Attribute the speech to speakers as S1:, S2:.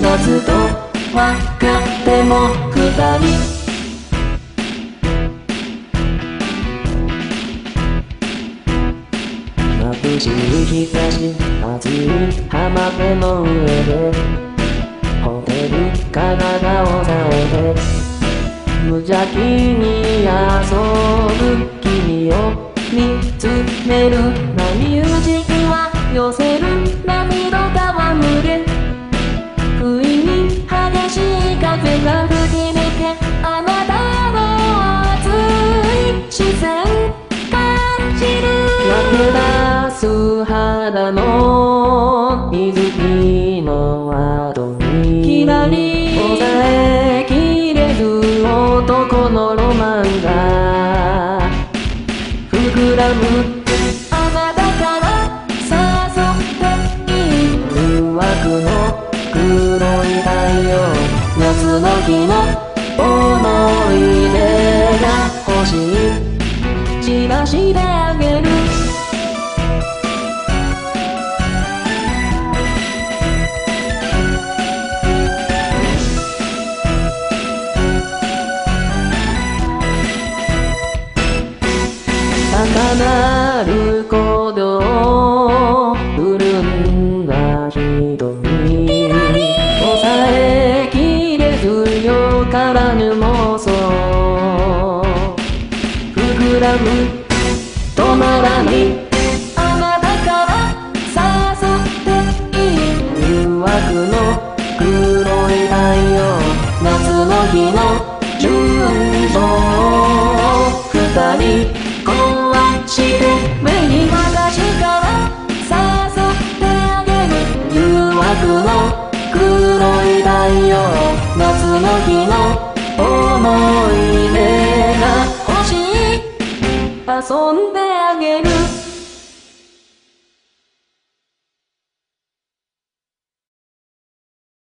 S1: 夏と分かっても二人眩しい日差し熱い浜辺の上でホテルカナダをさえて無邪気に遊ぶ君を見つめる波打ち際寄せる涙戯れ不意に激しい風が吹き抜けあなたの熱い視線感じる焼け出す肌の水着の後にひらり抑えきれず男のロマンが膨らむあなたから誘っている誘惑の黒い太陽夏の日の思い出が星に散らしてあげる高鳴る鼓動潤んだ瞳抑えきれずよからぬ妄想膨らむ止まらないあなたから誘っている誘惑の黒い太陽夏の日の純情二人壊して目に私から誘ってあげる誘惑の黒い太陽夏の日の思い出が欲しい遊んで